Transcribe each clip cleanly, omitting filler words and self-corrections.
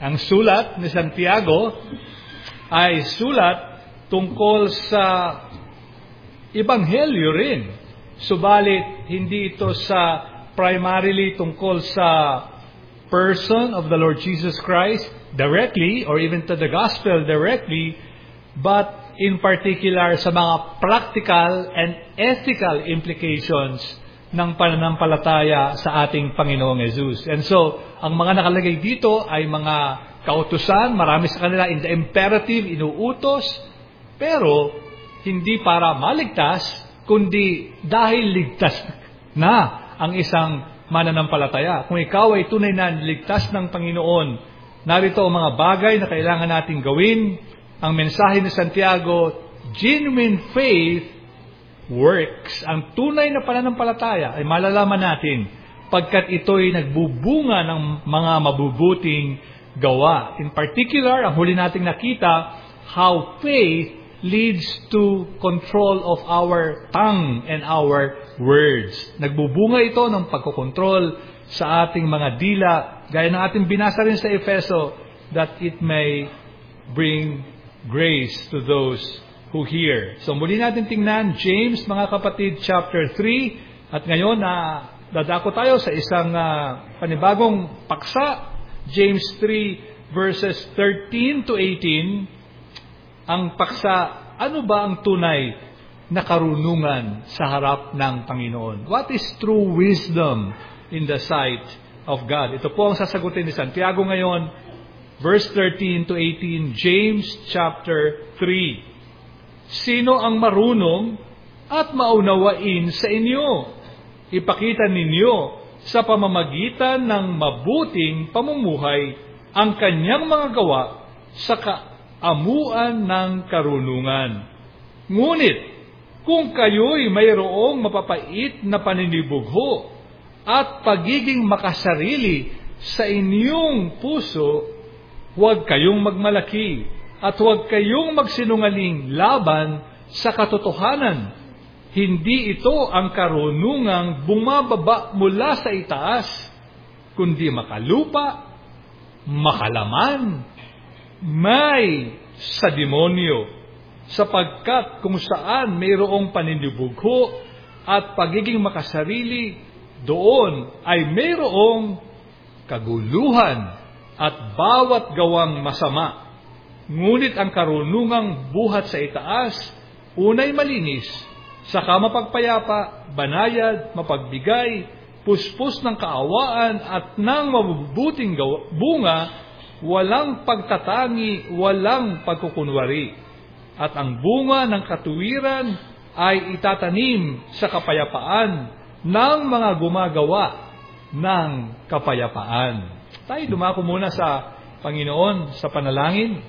Ang sulat ni Santiago ay sulat tungkol sa Ebanghelyo rin. Subalit, hindi ito primarily tungkol sa person of the Lord Jesus Christ directly or even to the gospel directly, but in particular sa mga practical and ethical implications ng pananampalataya sa ating Panginoong Jesus. And so, ang mga nakalagay dito ay mga kautusan, marami sa kanila in the imperative, inuutos, pero hindi para maligtas, kundi dahil ligtas na ang isang mananampalataya. Kung ikaw ay tunay na ligtas ng Panginoon, narito ang mga bagay na kailangan nating gawin. Ang mensahe ni Santiago, genuine faith works. Ang tunay na pananampalataya ay malalaman natin pagkat ito'y nagbubunga ng mga mabubuting gawa. In particular, ang huli nating nakita, how faith leads to control of our tongue and our words. Nagbubunga ito ng pagkokontrol sa ating mga dila, gaya ng ating binasa rin sa Efeso, that it may bring grace to those who hear. So muli natin tingnan James, mga kapatid, chapter 3. At ngayon, dadako tayo sa isang panibagong paksa. James 3 verses 13 to 18. Ang paksa, ano ba ang tunay na karunungan sa harap ng Panginoon? What is true wisdom in the sight of God? Ito po ang sasagutin ni Santiago ngayon. Verse 13 to 18, James chapter 3. Sino ang marunong at maunawain sa inyo? Ipakita ninyo sa pamamagitan ng mabuting pamumuhay ang kanyang mga gawa sa kaamuan ng karunungan. Ngunit, kung kayo'y mayroong mapapait na paninibugho at pagiging makasarili sa inyong puso, huwag kayong magmalaki at huwag kayong magsinungaling laban sa katotohanan. Hindi ito ang karunungang bumababa mula sa itaas, kundi makalupa, makalaman, may sa demonyo, sapagkat kung saan mayroong paninibugho at pagiging makasarili, doon ay mayroong kaguluhan at bawat gawang masama. Ngunit ang karunungang buhat sa itaas, unay malinis, saka mapagpayapa, banayad, mapagbigay, puspos ng kaawaan at ng mabubuting bunga, walang pagtatangi, walang pagkukunwari. At ang bunga ng katuwiran ay itatanim sa kapayapaan ng mga gumagawa ng kapayapaan. Tayo dumako muna sa Panginoon sa panalangin.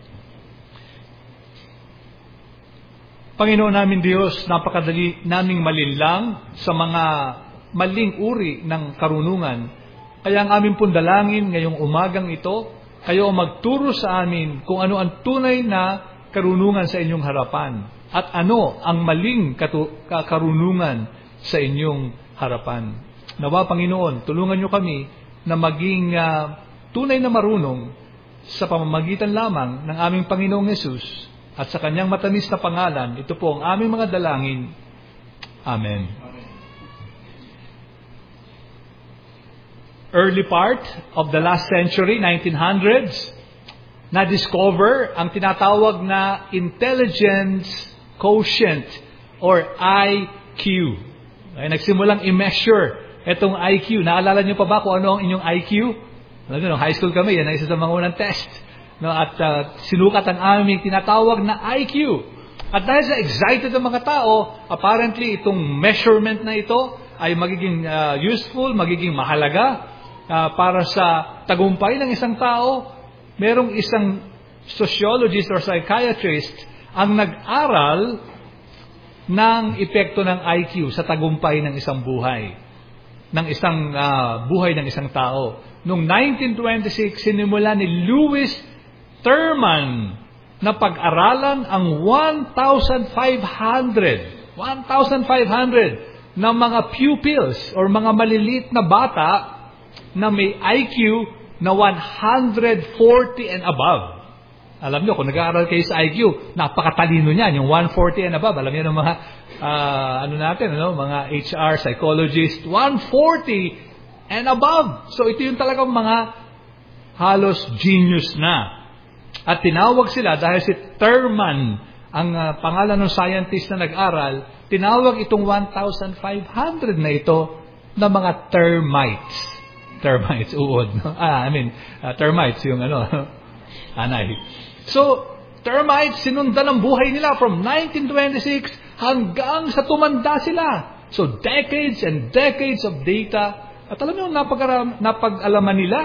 Panginoon namin Diyos, napakadali naming malinlang sa mga maling uri ng karunungan. Kaya ang aming pundalangin ngayong umagang ito, kayo ang magturo sa amin kung ano ang tunay na karunungan sa inyong harapan at ano ang maling karunungan sa inyong harapan. Nawa Panginoon, tulungan niyo kami na maging tunay na marunong sa pamamagitan lamang ng aming Panginoong Yesus at sa kanyang matamis na pangalan. Ito po ang aming mga dalangin. Amen. Early part of the last century, 1900s, na-discover ang tinatawag na intelligence quotient or IQ. Ay, nagsimulang i-measure itong IQ. Naalala niyo pa ba kung ano ang inyong IQ? Nung high school kami, yan ang isa sa mga unang test. No, at sinukat ang aming tinatawag na IQ. At dahil sa excited ang mga tao, apparently itong measurement na ito ay magiging useful, magiging mahalaga para sa tagumpay ng isang tao. Merong isang sociologist or psychiatrist ang nag-aral ng epekto ng IQ sa tagumpay ng isang buhay. Ng isang buhay ng isang tao. Noong 1926, sinimula ni Lewis Terman na pag-aralan ang 1,500 na mga pupils or mga maliliit na bata na may IQ na 140 and above. Alam nyo, kung nag-aaral kayo sa IQ, napakatalino niyan, yung 140 and above. Alam niyo ng mga, mga HR, psychologist, 140 and above. So ito yung talagang mga halos genius na. At tinawag sila dahil si Thurman, ang pangalan ng scientist na nag-aral, tinawag itong 1,500 na ito na mga termites. Termites, uod. No? Termites, yung anay. So, termites, sinundan ang buhay nila from 1926 hanggang sa tumanda sila. So, decades and decades of data. At alam niyo, napag-alaman nila.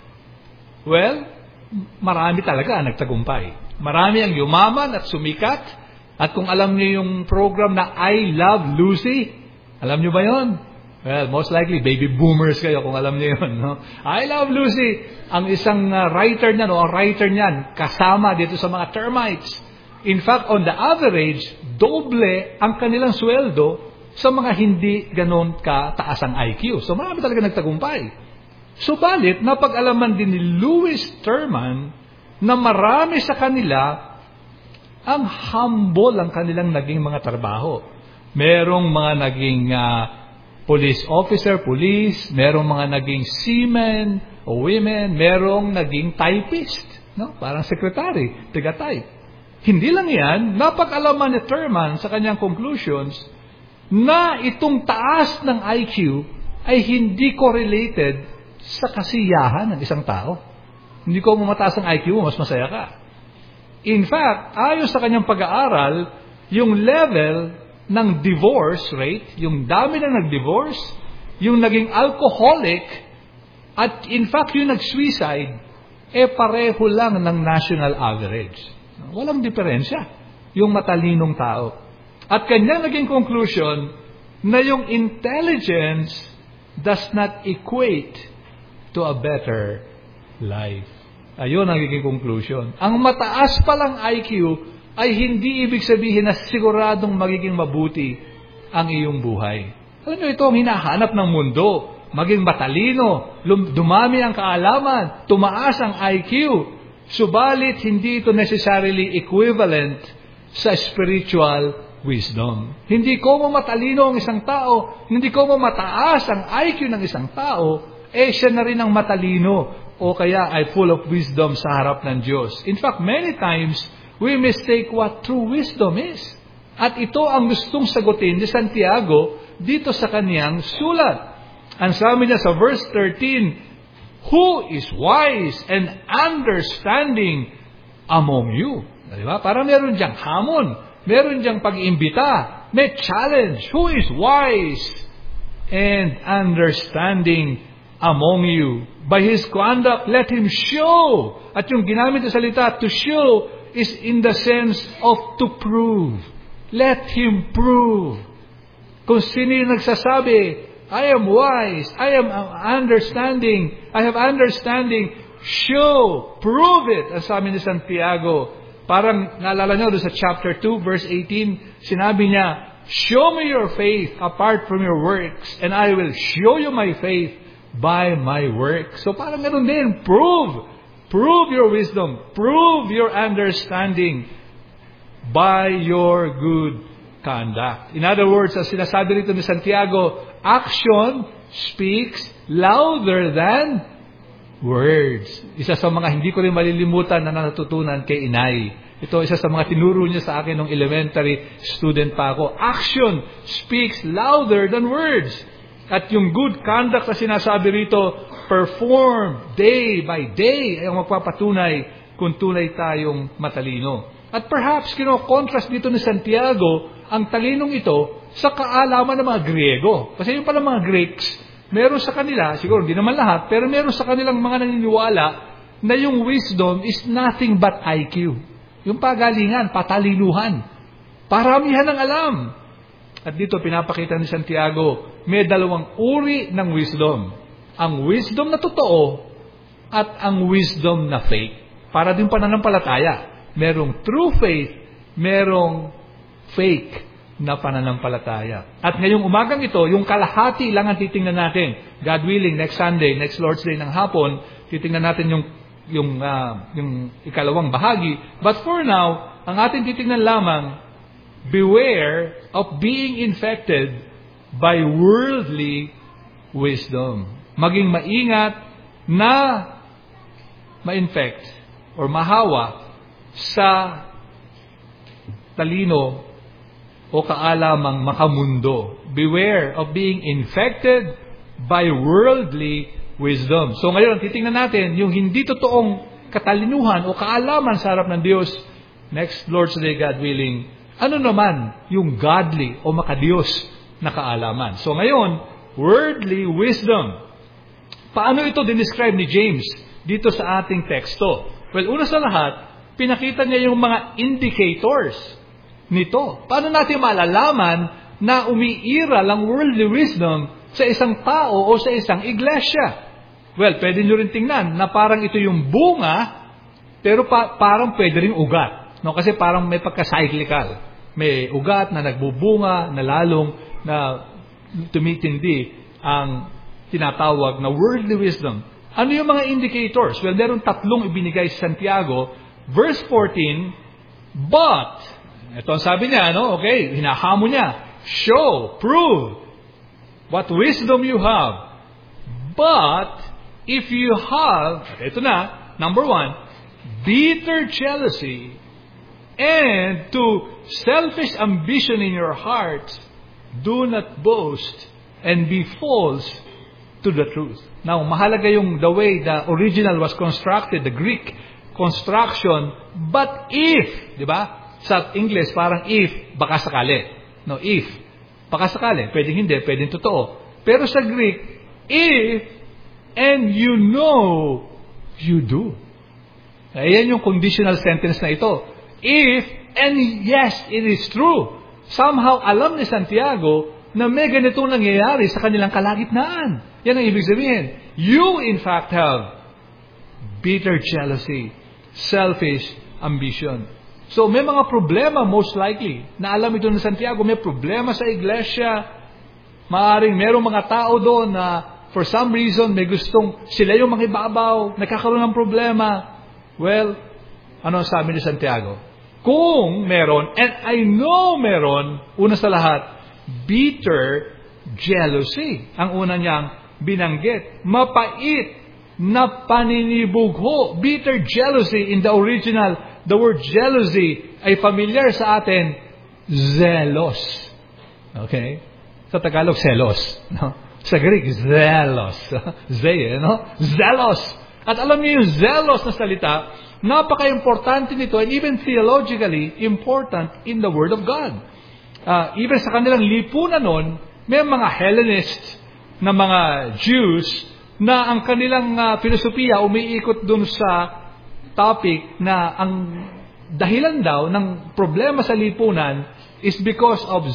Well, marami talaga ang nagtagumpay. Marami ang yumaman at sumikat. At kung alam niyo yung program na I Love Lucy, alam niyo ba yon? Well, most likely, baby boomers kayo kung alam niyo yun. No? I Love Lucy, ang isang writer niyan, o ang writer niyan, kasama dito sa mga termites. In fact, on the average, doble ang kanilang sweldo sa mga hindi ganon kataas ang IQ. So, marami talaga nagtagumpay. Subalit, napag-alaman din ni Lewis Terman na marami sa kanila ang humble ang kanilang naging mga trabaho. Merong mga naging police officer, police, merong mga naging seamen o women, merong naging typist, no? Parang secretary, taga-type. Hindi lang yan, napag-alaman ni Thurman sa kanyang conclusions na itong taas ng IQ ay hindi correlated sa kasiyahan ng isang tao. Hindi ko mataas ang IQ mo, mas masaya ka. In fact, ayon sa kanyang pag-aaral, yung level ng divorce rate, yung dami na nag-divorce, yung naging alcoholic, at in fact yung nag-suicide, pareho lang ng national average. Walang diferensya yung matalinong tao. At kanyang naging conclusion na yung intelligence does not equate to a better life. Ayun ang naging conclusion. Ang mataas palang IQ ay hindi ibig sabihin na siguradong magiging mabuti ang iyong buhay. Alam niyo, ito ang hinahanap ng mundo. Maging matalino, dumami ang kaalaman, tumaas ang IQ. Subalit, hindi ito necessarily equivalent sa spiritual wisdom. Hindi ko matalino ang isang tao, hindi ko mataas ang IQ ng isang tao, siya na rin ang matalino o kaya ay full of wisdom sa harap ng Diyos. In fact, many times, we mistake what true wisdom is. At ito ang gustong sagutin ni Santiago dito sa kaniyang sulat. Ang sabi niya sa verse 13, who is wise and understanding among you? Diba? Parang meron diyang hamon, meron diyang pag-imbita, may challenge. Who is wise and understanding among you? By his conduct, let him show. At yung ginamit na salita, to show, is in the sense of to prove. Let him prove. Kung sino yung nagsasabi, I am wise, I am understanding, I have understanding, show, prove it. Ang sabi ni Santiago, parang naalala nyo doon sa chapter 2, verse 18, sinabi niya, show me your faith apart from your works, and I will show you my faith by my works. So parang meron din, prove your wisdom. Prove your understanding by your good conduct. In other words, as sinasabi rito ni Santiago, action speaks louder than words. Isa sa mga hindi ko rin malilimutan na natutunan kay inay. Ito, isa sa mga tinuro niya sa akin nung elementary student pa ako. Action speaks louder than words. At yung good conduct na sinasabi rito, perform day by day ay ang magpapatunay kung tunay tayong matalino. At perhaps, kino-contrast dito ni Santiago ang talinong ito sa kaalaman ng mga Griego. Kasi yung pala mga Greeks, meron sa kanila, siguro hindi naman lahat, pero meron sa kanilang mga naniniwala na yung wisdom is nothing but IQ. Yung pagalingan, patalinuhan. Paramihan ng alam. At dito pinapakita ni Santiago, may dalawang uri ng wisdom. Ang wisdom na totoo at ang wisdom na fake. Para din pananampalataya. Merong true faith, merong fake na pananampalataya. At ngayong umagang ito, yung kalahati lang ang titingnan natin. God willing, next Sunday, next Lord's Day ng hapon, titingnan natin yung ikalawang bahagi. But for now, ang ating titingnan lamang, beware of being infected by worldly wisdom. Maging maingat na ma-infect or mahawa sa talino o kaalamang makamundo. Beware of being infected by worldly wisdom. So ngayon, titingnan natin yung hindi totoong katalinuhan o kaalaman sa harap ng Diyos. Next Lord's Day, God willing, ano naman yung godly o makadiyos na kaalaman? So ngayon, worldly wisdom. Paano ito dinescribe ni James dito sa ating teksto? Well, una sa lahat, pinakita niya yung mga indicators nito. Paano natin malalaman na umiiral ang worldly wisdom sa isang tao o sa isang iglesia? Well, pwede nyo rin tingnan na parang ito yung bunga, pero parang pwede rin ugat. No? Kasi parang may pagka-cyclical. May ugat na nagbubunga, na lalong na tumitindi ang tinatawag na worldly wisdom. Ano yung mga indicators? Well, meron 3 ibinigay sa Santiago. Verse 14, but, ito ang sabi niya, no? Okay, hinahamo niya. Show, prove what wisdom you have. But, if you have, ito na, number 1, bitter jealousy and to selfish ambition in your hearts, do not boast and be false to the truth. Now, mahalaga yung the way the original was constructed, the Greek construction, but if, di ba? Sa English, parang if, baka sakali. No, if. Baka sakali. Pwedeng hindi, pwedeng totoo. Pero sa Greek, if, and you know, you do. Ayan yung conditional sentence na ito. If, and yes, it is true. Somehow, alam ni Santiago na may ganitong nangyayari sa kanilang kalagitnaan. Yan ang ibig sabihin. You, in fact, have bitter jealousy, selfish ambition. So, may mga problema, most likely, na alam ito ni Santiago, may problema sa iglesia. Maaring merong mga tao doon na for some reason, may gustong sila yung makibabaw, nagkakaroon ng problema. Well, ano sabi ni Santiago? Kung meron, and I know meron, una sa lahat, bitter jealousy. Ang una niyang binanggit. Mapait na paninibugho. Bitter jealousy in the original. The word jealousy ay familiar sa atin. Zealous. Okay? Sa Tagalog, selos. No? Sa Greek, zealous. Zealous. At alam niyo yung zealous na salita, napaka-importante nito and even theologically important in the Word of God. Even sa kanilang lipunan nun, may mga Hellenists na mga Jews na ang kanilang filosofiya umiikot dun sa topic na ang dahilan daw ng problema sa lipunan is because of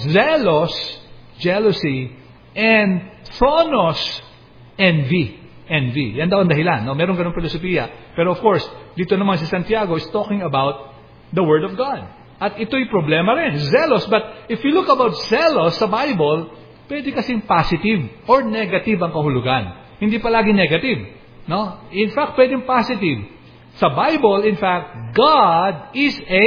jealousy, and phronos, envy. Yan daw ang dahilan. No? Meron ganung filosofiya. Pero of course, dito naman si Santiago is talking about the Word of God. At ito'y problema rin. Zealous. But if you look about zealous sa Bible, pwede kasing positive or negative ang kahulugan. Hindi palagi negative. No? In fact, pwedeng positive. Sa Bible, in fact, God is a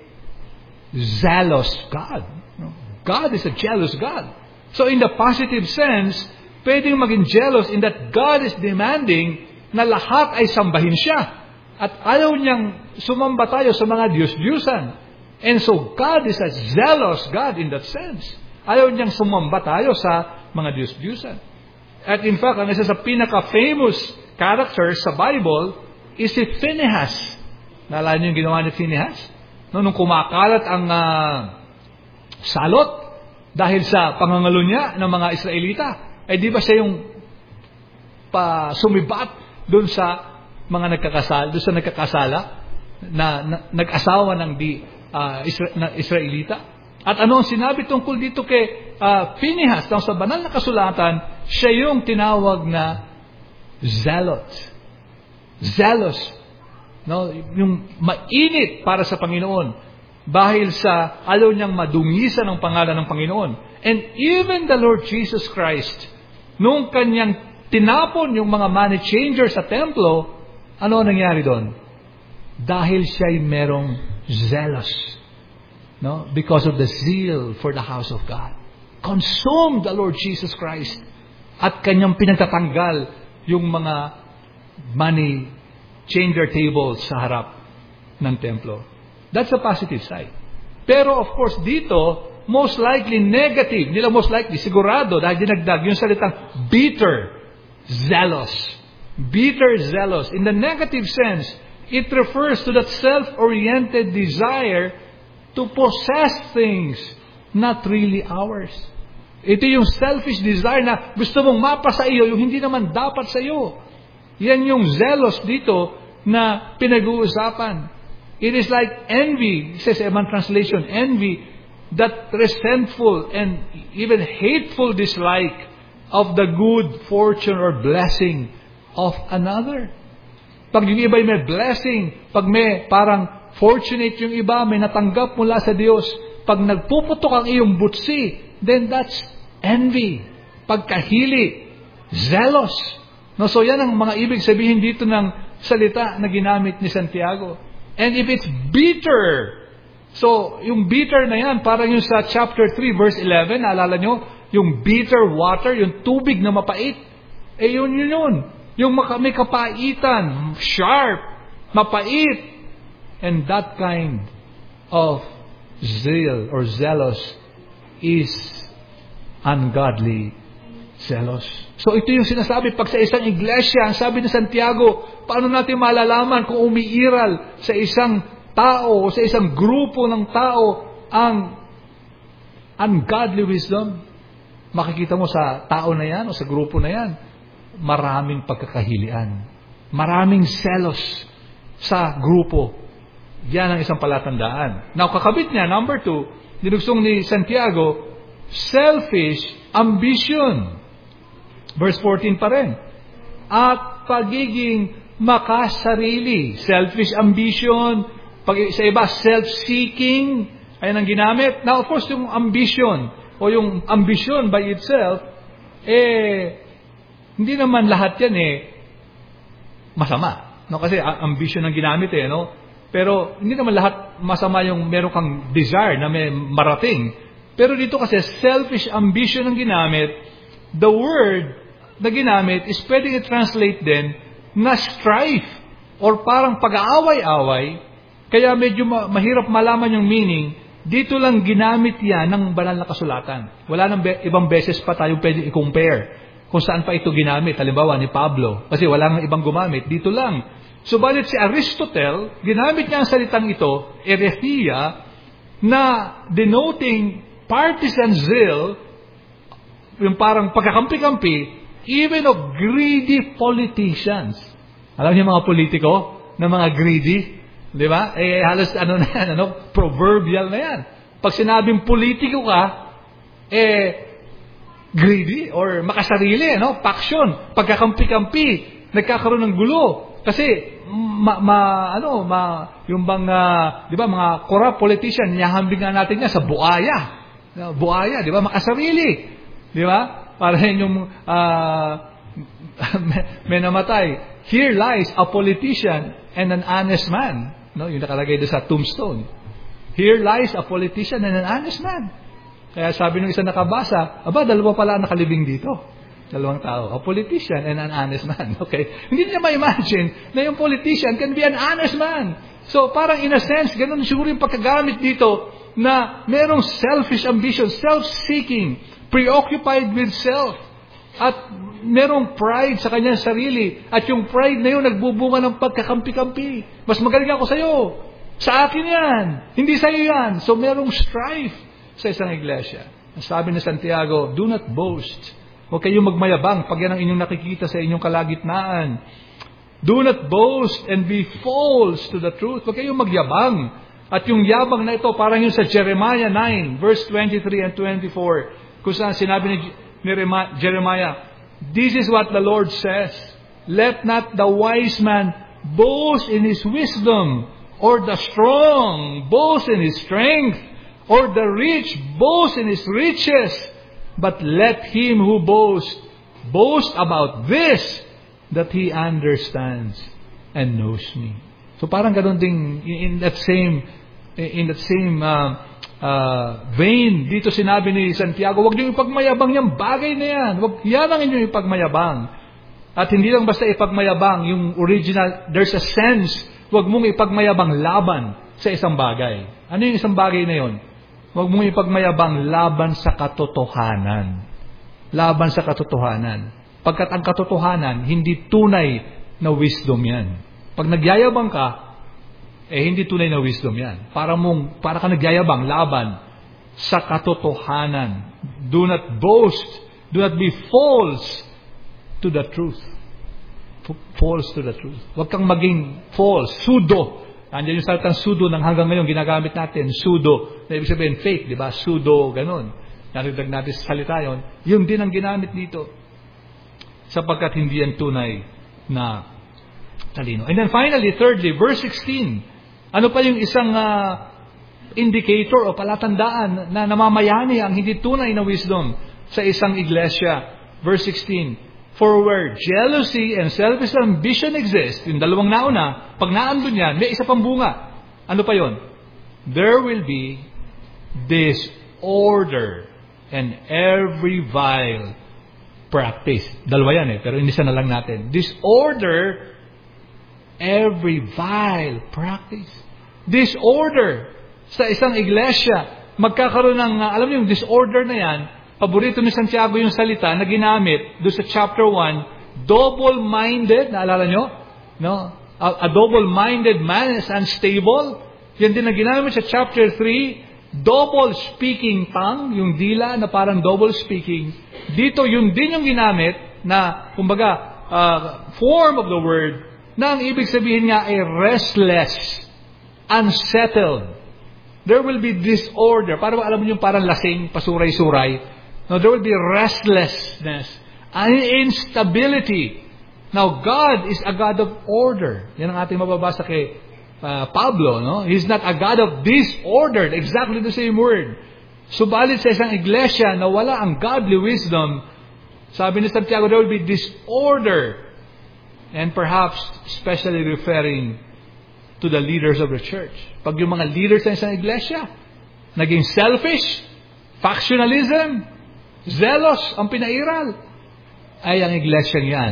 zealous God. God is a jealous God. So in the positive sense, pwedeng maging jealous in that God is demanding na lahat ay sambahin siya. At ayaw niyang sumamba tayo sa mga Diyos-Diyusan. And so God is a zealous God in that sense. Ayaw niyang sumamba tayo sa mga Diyos-Diyusan. At in fact, ang isa sa pinaka-famous character sa Bible is si Phinehas. Naalala niyo yung ginawa ni Phinehas? Nung kumakalat ang salot dahil sa pangangalo niya ng mga Israelita, eh di ba siya yung sumibat doon sa mga nagkakasala na nag-asawa ng Israelita? At ano ang sinabi tungkol dito kay Phinehas? Sa banal na kasulatan, siya yung tinawag na zealous. No, yung mainit para sa Panginoon. Dahil sa ayaw niyang madungisan ang pangalan ng Panginoon. And even the Lord Jesus Christ, nung kanyang tinapon yung mga money changers sa templo, ano nangyari doon? Dahil siya'y merong zealous. No? Because of the zeal for the house of God. Consumed the Lord Jesus Christ. At kanyang pinagtatanggal yung mga money changer tables sa harap ng templo. That's a positive side. Pero of course dito, most likely negative. Nila most likely, sigurado, dahil dinagdag yung salitang bitter, zealous. Bitter, zealous. In the negative sense, it refers to that self-oriented desire to possess things not really ours. Ito yung selfish desire na gusto mong mapa sa iyo, yung hindi naman dapat sa iyo. Yan yung zealous dito na pinag-uusapan. It is like envy, it says Eman translation, envy, that resentful and even hateful dislike of the good fortune or blessing of another. Pag yung iba may blessing, pag may parang fortunate yung iba, may natanggap mula sa Diyos, pag nagpuputok ang iyong butsi, then that's envy, pagkahili, zealous. No, so yan ang mga ibig sabihin dito ng salita na ginamit ni Santiago. And if it's bitter, so yung bitter na yan, parang yung sa chapter 3 verse 11, naalala nyo, yung bitter water, yung tubig na mapait, yun. Yung may kapaitan, sharp, mapait. And that kind of zeal or zealous is ungodly zealous. So ito yung sinasabi pag sa isang iglesia, ang sabi ni Santiago, paano natin malalaman kung umiiral sa isang tao o sa isang grupo ng tao ang ungodly wisdom? Makikita mo sa tao na yan o sa grupo na yan, maraming pagkakahilian. Maraming zealous sa grupo. Yan ang isang palatandaan. Now, kakabit niya, number 2, dinugsong ni Santiago, selfish ambition. Verse 14 pa rin. At pagiging makasarili. Selfish ambition. Sa iba, self-seeking. Ayan ang ginamit. Now, of course, yung ambition o yung ambition by itself, hindi naman lahat yan masama. No? Kasi ambition ang ginamit no? Pero hindi naman lahat masama yung meron kang desire na may marating. Pero dito kasi selfish ambition ang ginamit. The word na ginamit is pwedeng i-translate din na strife or parang pag-aaway-away. Kaya medyo mahirap malaman yung meaning. Dito lang ginamit yan ng banal na kasulatan. Wala nang ibang beses pa tayo pwedeng i-compare kung saan pa ito ginamit. Halimbawa ni Pablo. Kasi wala nang ibang gumamit. Dito lang. Subalit si Aristotle, ginamit niya ang salitang ito, erethia, na denoting partisan zeal, yung parang pagkakampi-kampi, even of greedy politicians. Alam niyo mga politiko na mga greedy? Di ba? Halos na yan, proverbial na yan. Pag sinabing politiko ka, greedy or makasarili, faction, pagkakampi-kampi, nagkakaroon ng gulo. Kasi yung bang di ba mga corrupt politician, niyahambing nga natin niya sa buaya. Buaya, di ba? Makasarili. Di ba? Para yung may namatay. Here lies a politician and an honest man. Yung nakalagay doon sa tombstone. Here lies a politician and an honest man. Kaya sabi ng isa nakabasa, dalawa pala nakalibing dito. Dalawang tao. A politician and an honest man. Okay? Hindi niya ma-imagine na yung politician can be an honest man. So, parang in a sense, ganun siguro yung pagkagamit dito na merong selfish ambition, self-seeking, preoccupied with self. At merong pride sa kanyang sarili. At yung pride na yun nagbubunga ng pagkakampi-kampi. Mas magaling ako sa'yo. Sa akin yan. Hindi sa'yo yan. So, merong strife sa isang iglesia. Sabi ni Santiago, do not boast. Huwag kayong magmayabang pag yan ang inyong nakikita sa inyong kalagitnaan. Do not boast and be false to the truth. Huwag kayong magyabang. At yung yabang na ito, parang yung sa Jeremiah 9, verse 23 and 24, kung saan sinabi ni Jeremiah, this is what the Lord says, let not the wise man boast in his wisdom, or the strong boast in his strength, or the rich boast in his riches. But let him who boasts, boast about this, that he understands and knows me. So parang ganun ding in that same vein, dito sinabi ni Santiago, huwag niyo ipagmayabang yung bagay na yan. Huwag yan ang inyong ipagmayabang. At hindi lang basta ipagmayabang, yung original, there's a sense, huwag mong ipagmayabang laban sa isang bagay. Ano yung isang bagay na yon? Huwag mong ipagmayabang laban sa katotohanan. Laban sa katotohanan. Pagkat ang katotohanan, hindi tunay na wisdom yan. Pag nagyayabang ka, hindi tunay na wisdom yan. Para ka nagyayabang laban sa katotohanan. Do not boast. Do not be false to the truth. False to the truth. Huwag kang maging false. Pseudo. Andiyan yung salitang pseudo ng hanggang ngayon ginagamit natin. Pseudo. Na ibig sabihin fake, di ba? Pseudo, ganun. Narinig natin sa salita yun. Yun din ang ginamit dito. Sapagkat hindi yan tunay na talino. And then finally, thirdly, verse 16. Ano pa yung isang indicator o palatandaan na namamayani ang hindi tunay na wisdom sa isang iglesia? Verse 16. For where jealousy and selfish ambition exist, yung dalawang nauna, pag naandun yan, may isa pang bunga. Ano pa yon? There will be disorder and every vile practice. Dalawa yan pero inisa na lang natin. Disorder, every vile practice. Disorder sa isang iglesia. Magkakaroon ng, alam niyo yung disorder na yan, paborito ni Santiago yung salita na ginamit doon sa chapter 1, double-minded, naalala nyo? No? A double-minded man is unstable. Yan din na ginamit sa chapter 3, double-speaking tongue, yung dila na parang double-speaking. Dito, yun din yung ginamit na, kumbaga, form of the word, na ang ibig sabihin nga ay restless, unsettled. There will be disorder. Parang alam niyo parang lasing, pasuray-suray. No, there will be restlessness and instability. Now, God is a God of order. Yan ang ating mababasa kay Pablo. No? He's not a God of disorder. Exactly the same word. Subalit sa isang iglesia na wala ang godly wisdom, sabi ni Santiago, there will be disorder. And perhaps especially referring to the leaders of the church. Pag yung mga leaders sa isang iglesia, naging selfish, factionalism, zealous ang pinairal, ay ang iglesia yan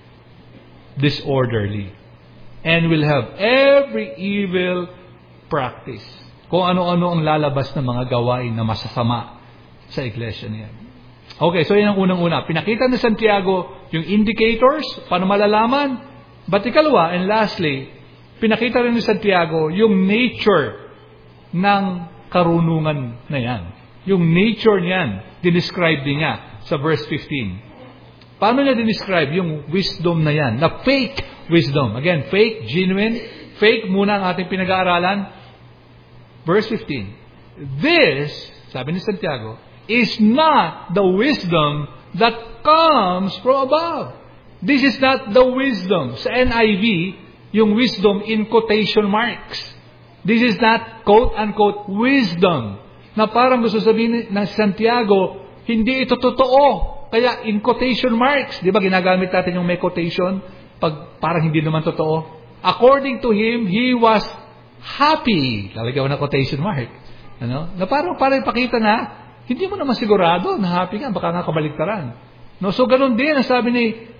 disorderly. And will have every evil practice. Kung ano-ano ang lalabas ng mga gawain na masasama sa iglesia niyan. Okay, so yan ang unang-una. Pinakita ni Santiago yung indicators, paano malalaman. But ikalawa, and lastly, pinakita rin ni Santiago yung nature ng karunungan na yan. Yung nature niyan, dinescribe din niya sa verse 15. Paano niya dinescribe yung wisdom na yan? Na fake wisdom. Again, fake, genuine. Fake muna ang ating pinag-aaralan. Verse 15. This, sabi ni Santiago, is not the wisdom that comes from above. This is not the wisdom. Sa NIV, yung wisdom in quotation marks. This is not quote-unquote wisdom. Na parang gusto sabihin ng Santiago, hindi ito totoo. Kaya in quotation marks, di ba ginagamit natin yung may quotation pag parang hindi naman totoo? According to him, he was happy. Lalagyan ko na quotation mark. Ano? Na parang ipakita na, hindi mo naman sigurado na happy ka, baka nga kabaligtaran. No? So ganun din ang sabi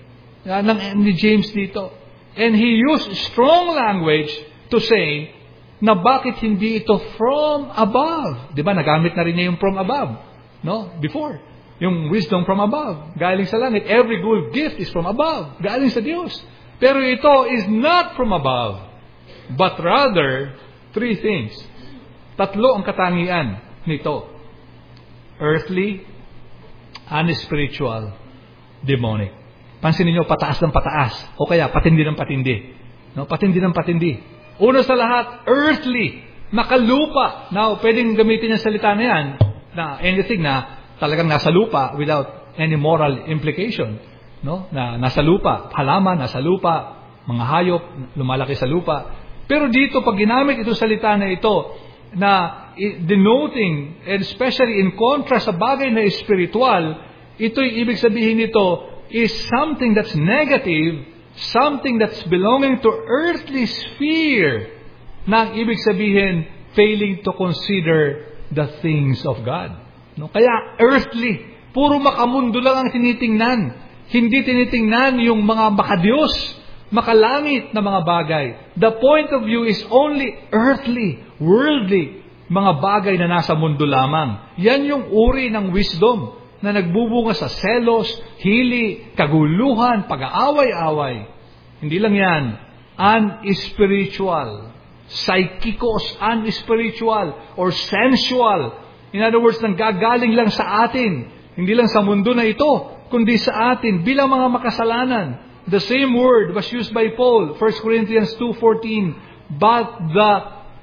ni James dito. And he used strong language to say na bakit hindi ito from above. Di ba nagamit na rin niya yung from above. No? Before. Yung wisdom from above. Galing sa langit. Every good gift is from above. Galing sa Diyos. Pero ito is not from above. But rather, three things. Tatlo ang katangian nito. Earthly, unspiritual, demonic. Pansinin niyo, pataas ng pataas. O kaya, patindi ng patindi. No? Patindi ng patindi. Una sa lahat, earthly, nakalupa. Now, pwedeng gamitin yung salita na yan, na anything na talagang nasa lupa without any moral implication. No? Na nasa lupa, halaman, nasa lupa, mga hayop, lumalaki sa lupa. Pero dito, pag ginamit ito salita na ito, na denoting, and especially in contrast sa bagay na spiritual, ito'y ibig sabihin nito is something that's negative, something that's belonging to earthly sphere, na ang ibig sabihin, failing to consider the things of God. No? Kaya earthly, puro makamundo lang ang tinitingnan. Hindi tinitingnan yung mga makadiyos, makalangit na mga bagay. The point of view is only earthly, worldly, mga bagay na nasa mundo lamang. Yan yung uri ng wisdom na nagbubunga sa selos, hili, kaguluhan, pag-aaway-away. Hindi lang yan. Unspiritual. Psychikos, unspiritual, or sensual. In other words, nanggagaling lang sa atin. Hindi lang sa mundo na ito, kundi sa atin bilang mga makasalanan. The same word was used by Paul, 1 Corinthians 2:14. But the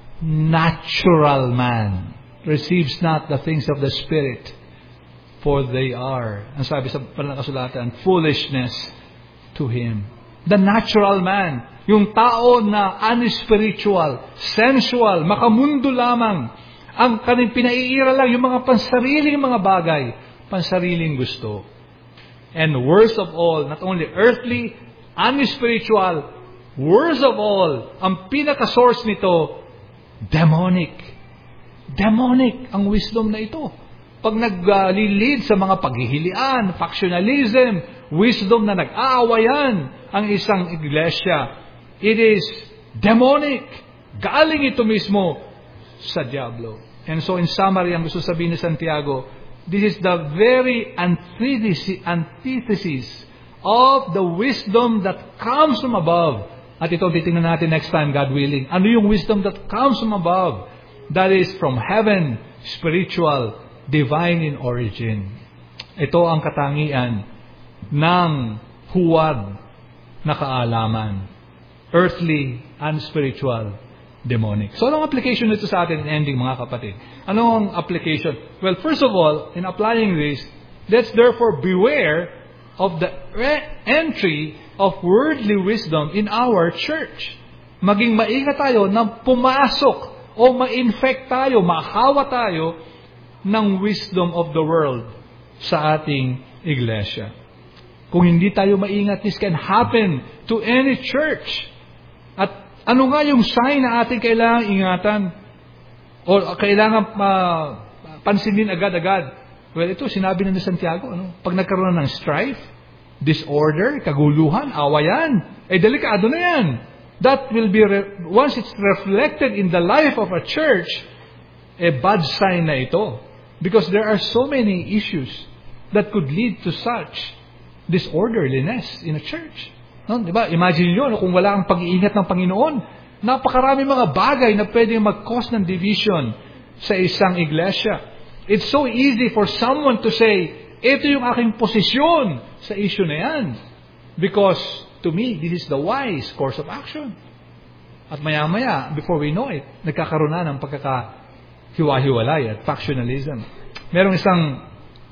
natural man receives not the things of the Spirit, for they are, ang sabi sa panakasulatan, foolishness to him. The natural man, yung tao na unspiritual, sensual, makamundo lamang, ang kanyang pinaiira lang yung mga pansariling mga bagay, pansariling gusto. And worst of all, not only earthly, unspiritual, worst of all, ang pinaka-source nito, demonic. Demonic ang wisdom na ito. Pag naglilid sa mga paghihilian, factionalism, wisdom na nag-aawayan ang isang iglesia, it is demonic. Galing ito mismo sa diablo. And so in summary, ang gusto sabihin ni Santiago, this is the very antithesis of the wisdom that comes from above. At ito titingnan natin next time, God willing. Ano yung wisdom that comes from above? That is from heaven, spiritual, divine in origin. Ito ang katangian ng huwad na kaalaman. Earthly, unspiritual, demonic. So, anong application nito sa atin in ending, mga kapatid? Anong application? Well, first of all, in applying this, let's therefore beware of the entry of worldly wisdom in our church. Maging maingat tayo na pumasok o ma-infect tayo, mahawa tayo ng wisdom of the world sa ating iglesia. Kung hindi tayo maingat, this can happen to any church. At ano nga yung sign na ating kailangang ingatan o kailangan pansinin agad-agad? Well, ito sinabi na ni Santiago, pag nagkaroon ng strife, disorder, kaguluhan, awayan, delikado na yan. That will be, once it's reflected in the life of a church, bad sign na ito. Because there are so many issues that could lead to such disorderliness in a church. No? Diba? Imagine nyo, kung wala kang pag-iingat ng Panginoon, napakarami mga bagay na pwedeng mag-cause ng division sa isang iglesia. It's so easy for someone to say, ito yung aking posisyon sa issue na yan. Because, to me, this is the wise course of action. At maya-maya, before we know it, nagkakaroon na ng pagkakahiwa-hiwalay at factionalism. Merong isang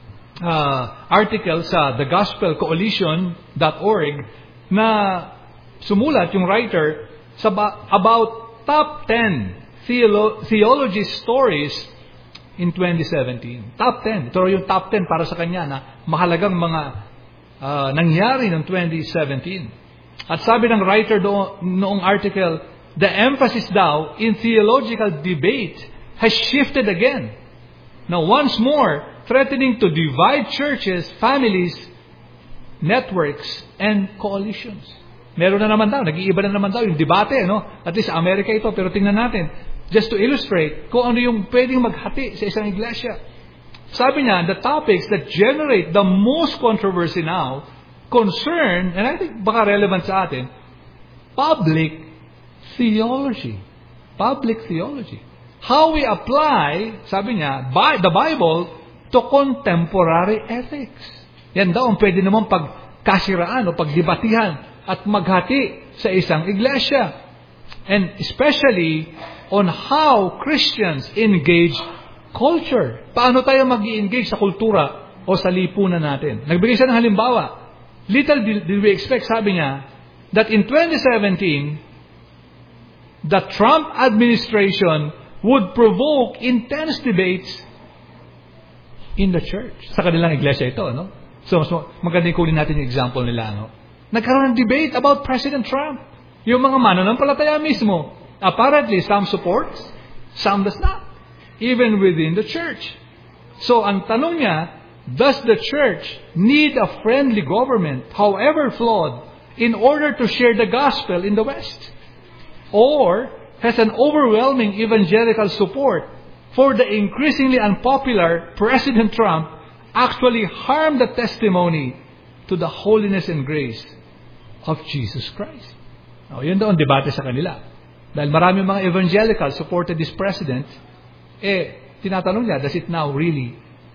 article sa thegospelcoalition.org na sumulat yung writer about top 10 theology stories in 2017. Top 10. Ito yung top 10 para sa kanya na mahalagang mga nangyari ng 2017. At sabi ng writer noong article, the emphasis daw in theological debate has shifted again. Now once more, threatening to divide churches, families, networks, and coalitions. Meron na naman daw, nag-iiba na naman daw yung debate, no? At least sa Amerika ito, pero tingnan natin. Just to illustrate kung ano yung pwedeng maghati sa isang iglesia. Sabi niya, the topics that generate the most controversy now concern, and I think baka relevant sa atin, public theology. Public theology. How we apply, sabi niya, the Bible to contemporary ethics. Yan daw ang pwede naman pagkasiraan o pagdebatihan at maghati sa isang iglesia. And especially on how Christians engage culture. Paano tayo mag-i-engage sa kultura o sa lipunan natin? Nagbigay siya ng halimbawa. Little did we expect, sabi niya, that in 2017, the Trump administration would provoke intense debates in the church. Sa kanilang iglesia ito, no? So, maganda kunin natin yung example nila, no? Nagkaroon ng debate about President Trump. Yung mga mananampalataya mismo. Apparently, some supports, some does not. Even within the church. So, ang tanong niya, does the church need a friendly government, however flawed, in order to share the gospel in the West? Or has an overwhelming evangelical support for the increasingly unpopular President Trump actually harmed the testimony to the holiness and grace of Jesus Christ? Yun daw ang debate sa kanila. Dahil marami mga evangelical supported this president, tinatanong niya, does it now really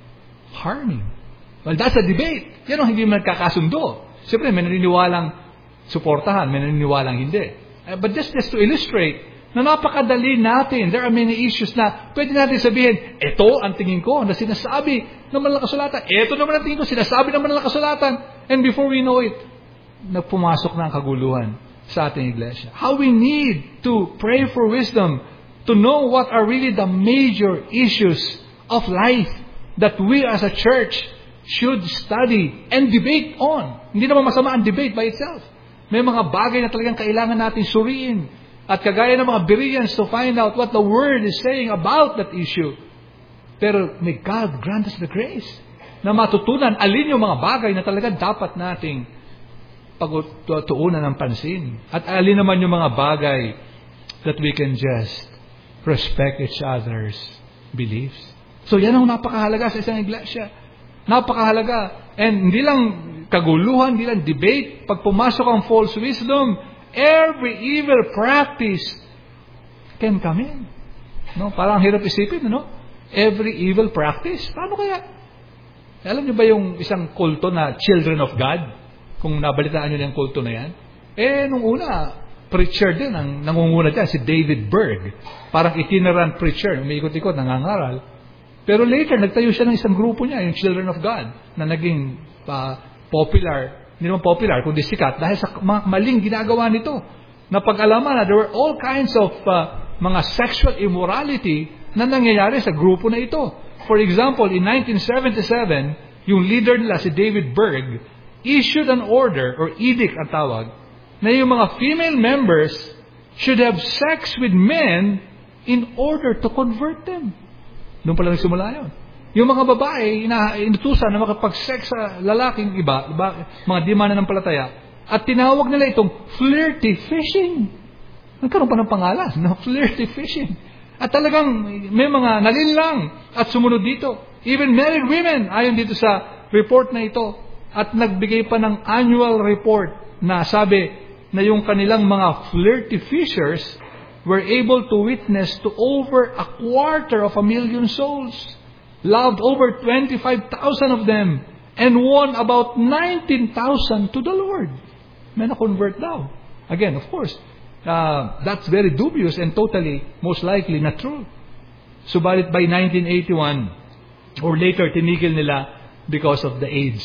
harm him? Well, that's a debate. Yan ang hindi man nagkakasundo. Siyempre, may naniniwalang suportahan, may naniniwalang hindi. But just to illustrate, na napakadali natin. There are many issues na pwede natin sabihin, ito ang tingin ko na sinasabi naman ng kasulatan. Ito naman ang tingin ko, sinasabi naman ng kasulatan. And before we know it, nagpumasok na ang kaguluhan sa ating iglesia. How we need to pray for wisdom to know what are really the major issues of life that we as a church should study and debate on. Hindi naman masama ang debate by itself. May mga bagay na talagang kailangan natin suriin. At kagaya ng mga Bereans to find out what the Word is saying about that issue. Pero may God grant us the grace na matutunan alin yung mga bagay na talaga dapat nating pagtuunan ng pansin. At alin naman yung mga bagay that we can just respect each other's beliefs. So yan ang napakahalaga sa isang iglesia. Napakahalaga. And hindi lang kaguluhan, hindi lang debate. Pag pumasok ang false wisdom, every evil practice can come in. No? Parang hirap isipin, no? Every evil practice. Paano kaya? Alam niyo ba yung isang kulto na Children of God? Kung nabalitaan niyo yung kulto na yan. Nung una, preacher din ang nangunguna dyan, si David Berg. Parang itinerant preacher, umiikot-ikot, nangangaral. Pero later, nagtayo siya ng isang grupo niya, yung Children of God, na naging popular. Hindi naman popular, kundi sikat dahil sa mga maling ginagawa nito. Napag-alaman na there were all kinds of mga sexual immorality na nangyayari sa grupo na ito. For example, in 1977, yung leader nila, si David Berg, issued an order, or edict ang tawag, na yung mga female members should have sex with men in order to convert them. Doon pala nagsimula yun. Yung mga babae, inutusan na makapag-sex sa lalaking iba, mga di mananampalataya, at tinawag nila itong flirty fishing. Nagkaroon pa ng pangalan, no? Flirty fishing. At talagang may mga nalinlang at sumunod dito. Even married women, ayon dito sa report na ito, at nagbigay pa ng annual report na sabi na yung kanilang mga flirty fishers were able to witness to over 250,000 souls. Loved over 25,000 of them and won about 19,000 to the Lord. May na-convert daw. Again, of course, that's very dubious and totally, most likely, not true. Subalit by 1981, or later, tinigil nila because of the AIDS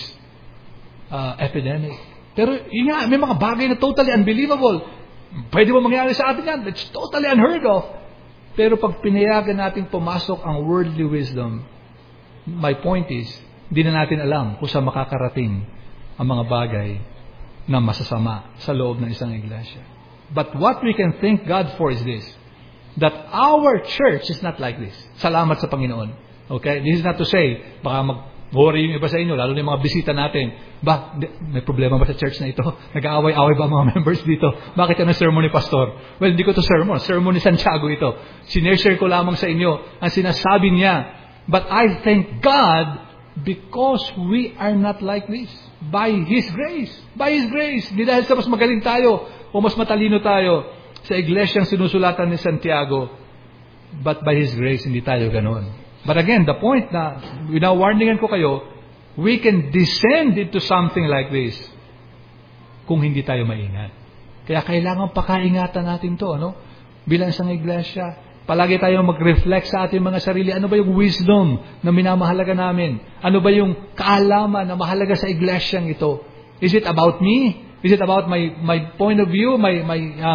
epidemic. Pero yun nga, may mga bagay na totally unbelievable. Pwede ba mangyari sa atin yan? It's totally unheard of. Pero pag pinayagan natin pumasok ang worldly wisdom, my point is, hindi na natin alam kung saan makakarating ang mga bagay na masasama sa loob ng isang iglesia. But what we can thank God for is this, that our church is not like this. Salamat sa Panginoon. Okay? This is not to say, baka mag-worry yung iba sa inyo, lalo na yung mga bisita natin. May problema ba sa church na ito? Nag-aaway-aaway ba mga members dito? Bakit yan ang sermon ni Pastor? Well, hindi ko to sermon ni Santiago ito. Sineshare ko lamang sa inyo ang sinasabi niya. But I thank God because we are not like this. By His grace. By His grace. Hindi dahil sa mas magaling tayo o mas matalino tayo sa iglesyang sinusulatan ni Santiago. But by His grace, hindi tayo ganoon. But again, the point na, winawarningan ko kayo, we can descend into something like this kung hindi tayo maingat. Kaya kailangan pakaingatan natin to, ano? Bilang isang iglesia. Palagi tayong mag-reflect sa ating mga sarili. Ano ba yung wisdom na minamahalaga namin? Ano ba yung kaalaman na mahalaga sa iglesyang ito? Is it about me? Is it about my point of view, my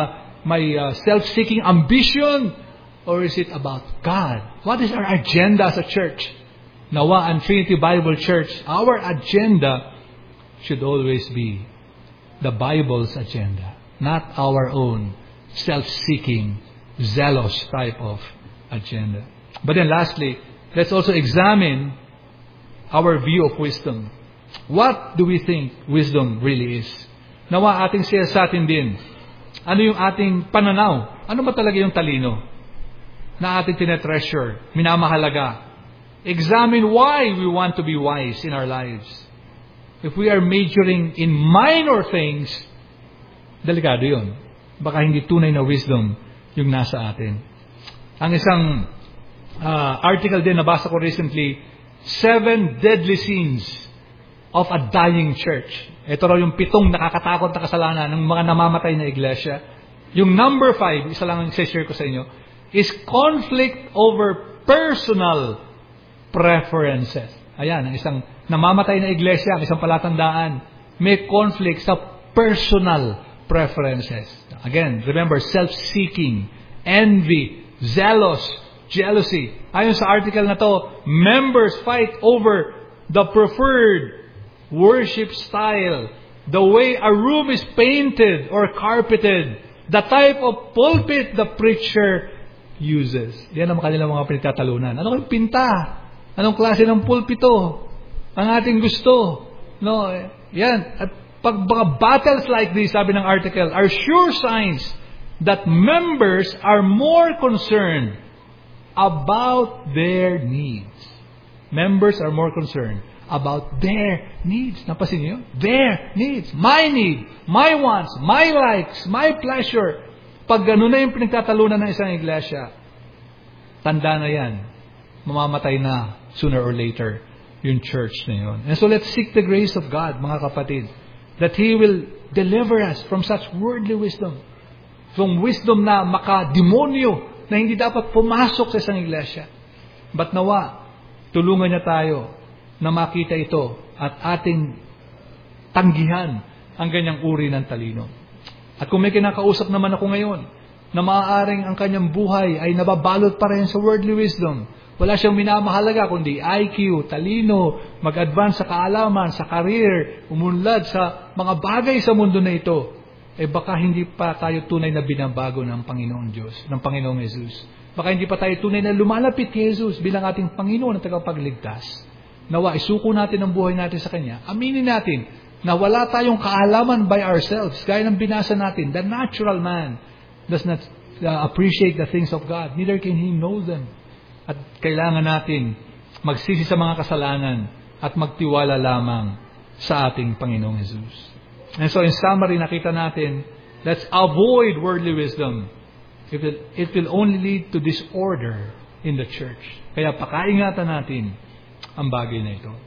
self-seeking ambition? Or is it about God? What is our agenda as a church? Nawa and Trinity Bible Church, our agenda should always be the Bible's agenda, not our own self-seeking, zealous type of agenda. But then lastly, let's also examine our view of wisdom. What do we think wisdom really is? Nawa ating share sa atin din. Ano yung ating pananaw? Ano ba talaga yung talino na ating tinetreasure, minamahalaga? Examine why we want to be wise in our lives. If we are majoring in minor things, delikado yun. Baka hindi tunay na wisdom yung nasa atin. Ang isang article din nabasa ko recently, 7 deadly sins of a dying church. Ito raw yung 7 nakakatakot na kasalanan ng mga namamatay na iglesia. Yung number 5, isa lang ang share ko sa inyo, is conflict over personal preferences. Ayan, ang isang namamatay na iglesia, ang isang palatandaan, may conflict sa personal preferences. Again, remember, self-seeking, envy, zealous, jealousy. Ayon sa article na to, members fight over the preferred worship style, the way a room is painted or carpeted, the type of pulpit the preacher uses. Yan ang kanilang mga pinagtatalunan. Ano kung pinta? Anong klase ng pulpito ang ating gusto? No, yan. At pag mga battles like this, sabi ng article, are sure signs that members are more concerned about their needs. Members are more concerned about their needs. Napasin niyo? Their needs. My need, my wants, my likes, my pleasure. Pag gano'n na yung pinagtatalunan ng isang iglesia, tanda na yan. Mamamatay na sooner or later yung church na yun. And so let's seek the grace of God, mga kapatid, that He will deliver us from such worldly wisdom. From wisdom na makademonyo na hindi dapat pumasok sa isang iglesia. But nawa, tulungan niya tayo na makita ito at ating tanggihan ang ganyang uri ng talino. At kung may kinakausap naman ako ngayon na maaaring ang kanyang buhay ay nababalot pa rin sa worldly wisdom, wala siyang minamahalaga kundi IQ, talino, mag-advance sa kaalaman, sa career, umunlad sa mga bagay sa mundo na ito, baka hindi pa tayo tunay na binabago ng Panginoon Diyos, ng Panginoong Jesus. Baka hindi pa tayo tunay na lumalapit kay Jesus bilang ating Panginoon at tagapagligtas. Nawa, isuko natin ang buhay natin sa Kanya. Aminin natin na wala tayong kaalaman by ourselves. Gaya ng binasa natin, the natural man does not appreciate the things of God. Neither can he know them. At kailangan natin magsisi sa mga kasalanan at magtiwala lamang sa ating Panginoong Jesus. And so in summary, nakita natin, let's avoid worldly wisdom. It will only lead to disorder in the church. Kaya pakaingatan natin ang bagay na ito.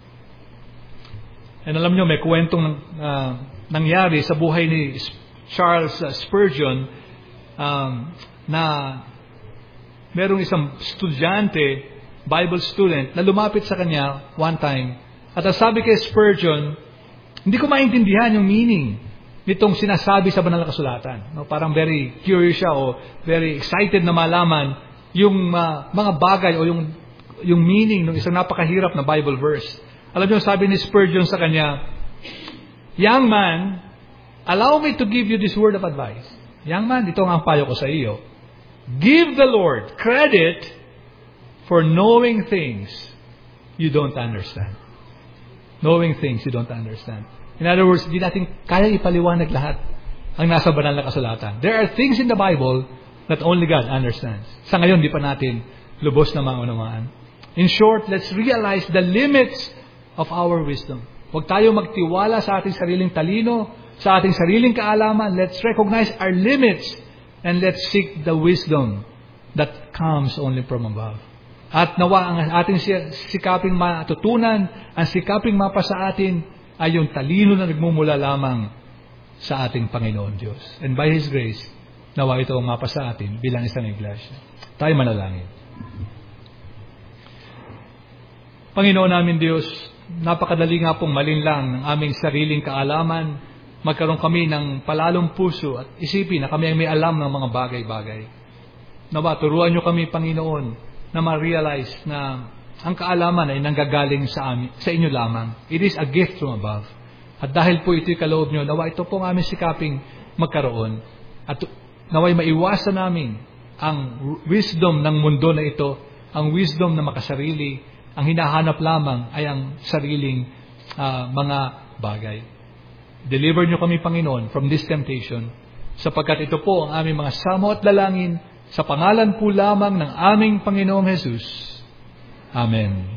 And alam nyo, may kwentong nangyari sa buhay ni Charles Spurgeon na merong isang estudyante, Bible student, na lumapit sa kanya one time. At ang sabi kay Spurgeon, hindi ko maintindihan yung meaning nitong sinasabi sa banal na kasulatan. No, parang very curious siya o very excited na malaman yung mga bagay o yung meaning ng isang napakahirap na Bible verse. Alam niyo, sabi ni Spurgeon sa kanya, young man, allow me to give you this word of advice. Young man, ito ang payo ko sa iyo. Give the Lord credit for knowing things you don't understand. Knowing things you don't understand. In other words, hindi natin kaya ipaliwanag lahat ang nasa banal na kasulatan. There are things in the Bible that only God understands. Sa ngayon, di pa natin lubos na maunawaan. In short, let's realize the limits of our wisdom. Huwag tayo magtiwala sa ating sariling talino, sa ating sariling kaalaman. Let's recognize our limits and let's seek the wisdom that comes only from above. At nawa ang ating sikaping matutunan, ang sikaping mapasa atin ay yung talino na nagmumula lamang sa ating Panginoon Diyos. And by His grace, nawa ito ang mapasa atin bilang isang iglesia. Tayo manalangin. Panginoon namin Diyos, napakadali nga pong malinlang ng aming sariling kaalaman magkaroon kami ng palalong puso at isipin na kami ay may alam ng mga bagay-bagay. Nawa, turuan nyo kami, Panginoon, na ma-realize na ang kaalaman ay nanggagaling sa inyo lamang. It is a gift from above. At dahil po ito'y kaloob nyo, nawa ito po ang aming sikaping magkaroon. At nawa'y maiwasan namin ang wisdom ng mundo na ito, ang wisdom na makasarili. Ang hinahanap lamang ay ang sariling mga bagay. Deliver nyo kami, Panginoon, from this temptation, sapagkat ito po ang aming mga samo at dalangin sa pangalan po lamang ng aming Panginoong Jesus. Amen.